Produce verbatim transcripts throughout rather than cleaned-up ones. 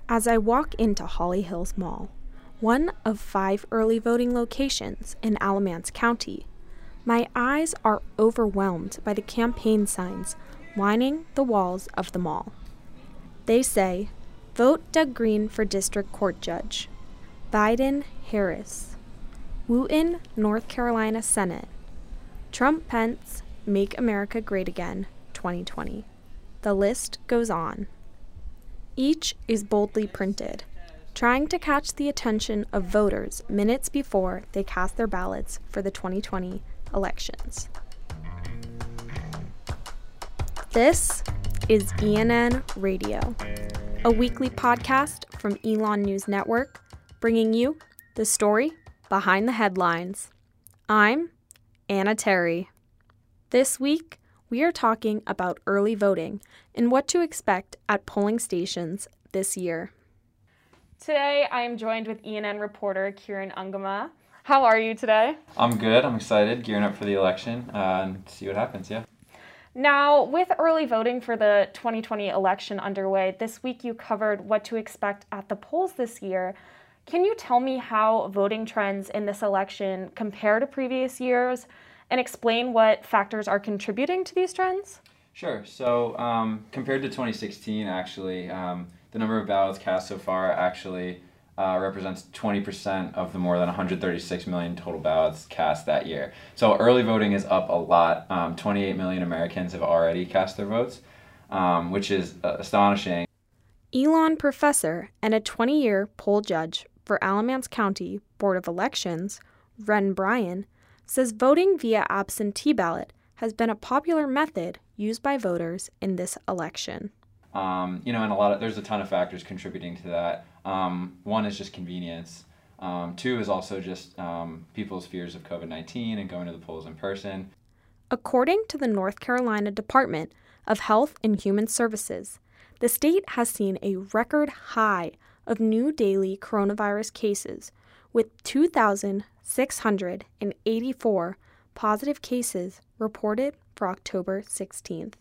As I walk into Holly Hills Mall, one of five early voting locations in Alamance County, my eyes are overwhelmed by the campaign signs lining the walls of the mall. They say, "Vote Doug Green for District Court Judge," Biden-Harris, Wooten, North Carolina Senate, Trump-Pence, Make America Great Again, twenty twenty. The list goes on. Each is boldly printed, trying to catch the attention of voters minutes before they cast their ballots for the twenty twenty elections. This is E N N Radio, a weekly podcast from Elon News Network, bringing you the story behind the headlines. I'm Anna Terry. This week, we are talking about early voting and what to expect at polling stations this year. Today, I am joined with E N N reporter Kieran Ungama. How are you today? I'm good. I'm excited, gearing up for the election uh, and see what happens, yeah. Now, with early voting for the twenty twenty election underway, this week you covered what to expect at the polls this year. Can you tell me how voting trends in this election compare to previous years and explain what factors are contributing to these trends? Sure. So um, compared to twenty sixteen, actually, um, the number of ballots cast so far actually uh, represents twenty percent of the more than one hundred thirty-six million total ballots cast that year. So early voting is up a lot. Um, twenty-eight million Americans have already cast their votes, um, which is uh, astonishing. Elon professor and a twenty-year poll judge for Alamance County Board of Elections, Ren Bryan, says voting via absentee ballot has been a popular method used by voters in this election. Um, you know, and a lot of there's a ton of factors contributing to that. Um, one is just convenience. Um, two is also just um, people's fears of covid nineteen and going to the polls in person. According to the North Carolina Department of Health and Human Services, the state has seen a record high of new daily coronavirus cases, with two thousand six hundred eighty-four positive cases reported for October sixteenth.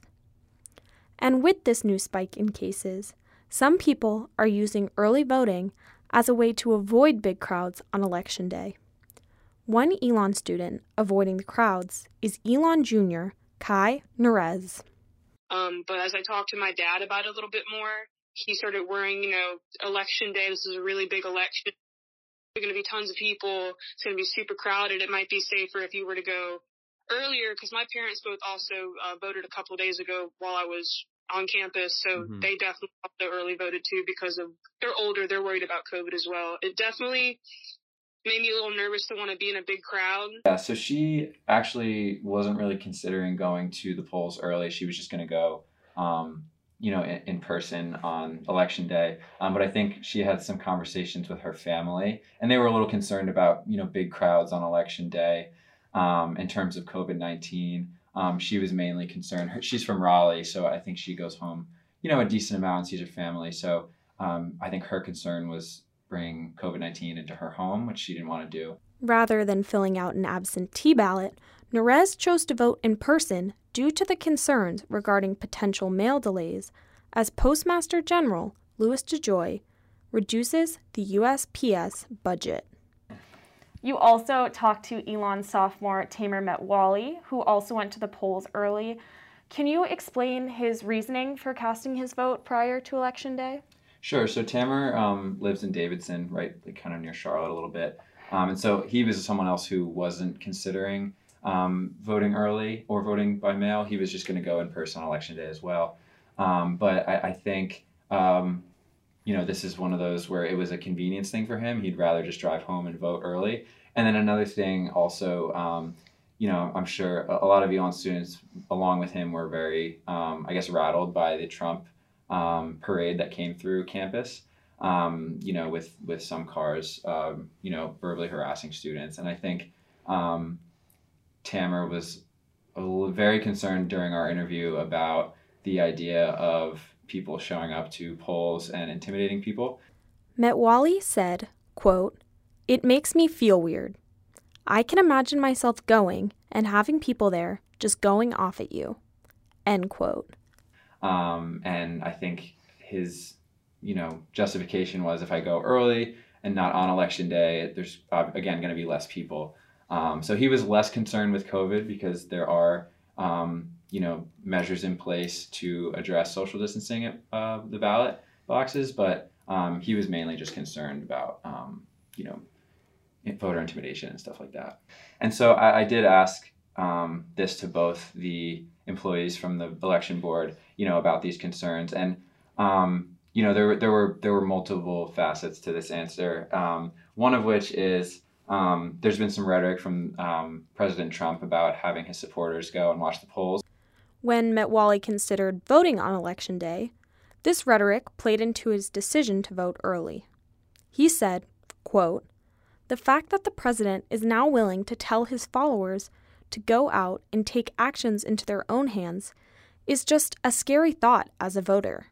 And with this new spike in cases, some people are using early voting as a way to avoid big crowds on Election Day. One Elon student avoiding the crowds is Elon Junior Kai Nerez. Um, but as I talked to my dad about it a little bit more, he started worrying, you know, Election Day, this is a really big election. There are going to be tons of people. It's going to be super crowded. It might be safer if you were to go earlier, because my parents both also uh, voted a couple of days ago while I was on campus. So mm-hmm. They definitely also early voted too because of they're older. They're worried about COVID as well. It definitely made me a little nervous to want to be in a big crowd. Yeah, so she actually wasn't really considering going to the polls early. She was just going to go, um, you know, in, in person on Election Day. Um, but I think she had some conversations with her family, and they were a little concerned about, you know, big crowds on Election Day um, in terms of covid nineteen. Um, she was mainly concerned. Her, she's from Raleigh, so I think she goes home, you know, a decent amount and sees her family. So um, I think her concern was bringing covid nineteen into her home, which she didn't want to do. Rather than filling out an absentee ballot, Nerez chose to vote in person due to the concerns regarding potential mail delays, as Postmaster General Louis DeJoy reduces the U S P S budget. You also talked to Elon's sophomore Tamer Metwally, who also went to the polls early. Can you explain his reasoning for casting his vote prior to Election Day? Sure. So Tamer um, lives in Davidson, right, like kind of near Charlotte a little bit. Um, and so he was someone else who wasn't considering um, voting early or voting by mail. He was just going to go in person on Election Day as well. Um, but I, I think, um, you know, this is one of those where it was a convenience thing for him. He'd rather just drive home and vote early. And then another thing also, um, you know, I'm sure a, a lot of Elon students along with him were very, um, I guess, rattled by the Trump um, parade that came through campus, um, you know, with, with some cars, um, you know, verbally harassing students. And I think um, Tamer was a little, very concerned during our interview about the idea of people showing up to polls and intimidating people. Metwally said, quote, "It makes me feel weird. I can imagine myself going and having people there just going off at you." End quote. Um, and I think his you know, justification was if I go early and not on election day, there's uh, again going to be less people. Um, so he was less concerned with COVID because there are, um, you know, measures in place to address social distancing at uh, the ballot boxes, but um, he was mainly just concerned about, um, you know, voter intimidation and stuff like that. And so I, I did ask um, this to both the employees from the election board, you know, about these concerns. And, um, you know, there, there were there were multiple facets to this answer, um, one of which is um, there's been some rhetoric from um, President Trump about having his supporters go and watch the polls. When Metwally considered voting on Election Day, this rhetoric played into his decision to vote early. He said, quote, "The fact that the president is now willing to tell his followers to go out and take actions into their own hands is just a scary thought as a voter."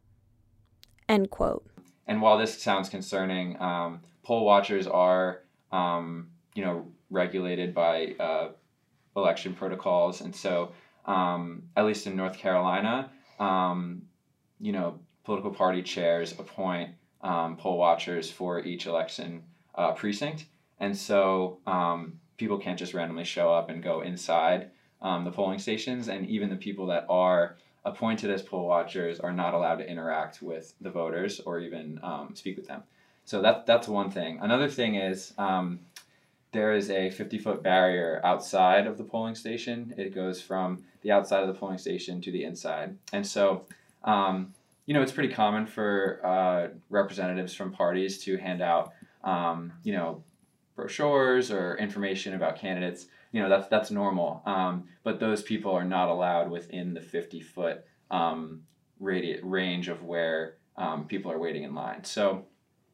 End quote. And while this sounds concerning, um, poll watchers are, um, you know, regulated by uh, election protocols. And so, um, at least in North Carolina, um, you know, political party chairs appoint um, poll watchers for each election uh, precinct. And so um, people can't just randomly show up and go inside um, the polling stations. And even the people that are appointed as poll watchers are not allowed to interact with the voters or even um, speak with them. So that, that's one thing. Another thing is um, there is a fifty-foot barrier outside of the polling station. It goes from the outside of the polling station to the inside. And so, um, you know, it's pretty common for uh, representatives from parties to hand out, um, you know, brochures or information about candidates. You know, that's that's normal. Um, but those people are not allowed within the fifty-foot um, radi- range of where um, people are waiting in line. So,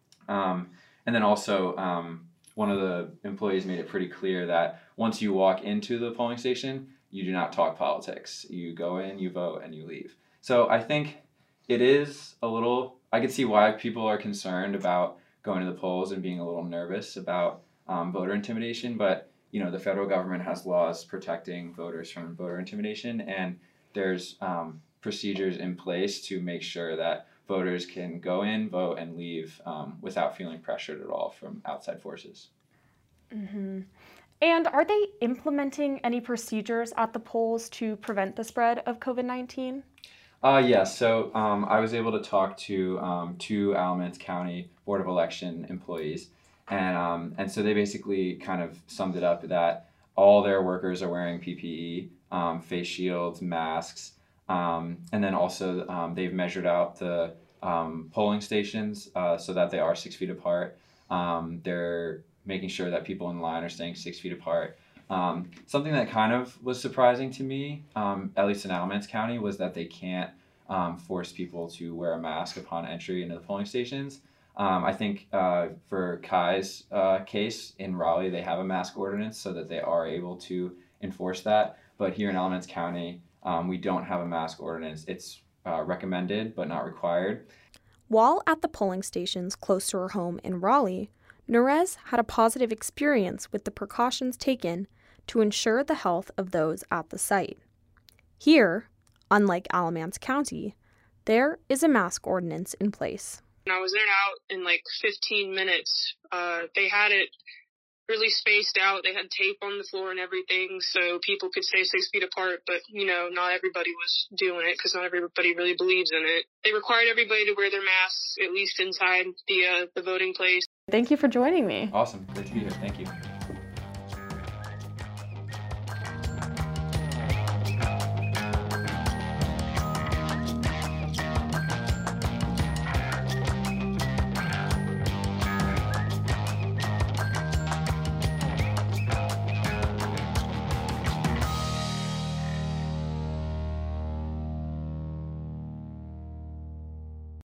um, and then also, um, one of the employees made it pretty clear that once you walk into the polling station, you do not talk politics. You go in, you vote, and you leave. So I think it is a little, I could see why people are concerned about going to the polls and being a little nervous about um, voter intimidation, but you know, the federal government has laws protecting voters from voter intimidation, and there's um, procedures in place to make sure that voters can go in, vote, and leave um, without feeling pressured at all from outside forces. Mm-hmm. And are they implementing any procedures at the polls to prevent the spread of COVID nineteen? Uh, yeah, so um, I was able to talk to um, two Alamance County Board of Election employees, and um, and so they basically kind of summed it up that all their workers are wearing P P E, um, face shields, masks, um, and then also um, they've measured out the um, polling stations uh, so that they are six feet apart. Um, they're making sure that people in line are staying six feet apart. Um, something that kind of was surprising to me, um, at least in Alamance County, was that they can't um, force people to wear a mask upon entry into the polling stations. Um, I think uh, for Kai's uh, case in Raleigh, they have a mask ordinance so that they are able to enforce that. But here in Alamance County, um, we don't have a mask ordinance. It's uh, recommended but not required. While at the polling stations close to her home in Raleigh, Nerez had a positive experience with the precautions taken to ensure the health of those at the site. Here, unlike Alamance County, there is a mask ordinance in place. And I was in and out in like fifteen minutes. Uh, they had it really spaced out. They had tape on the floor and everything so people could stay six feet apart. But, you know, not everybody was doing it because not everybody really believes in it. They required everybody to wear their masks, at least inside the uh, the voting place. Thank you for joining me. Awesome. Great to be here. Thank you.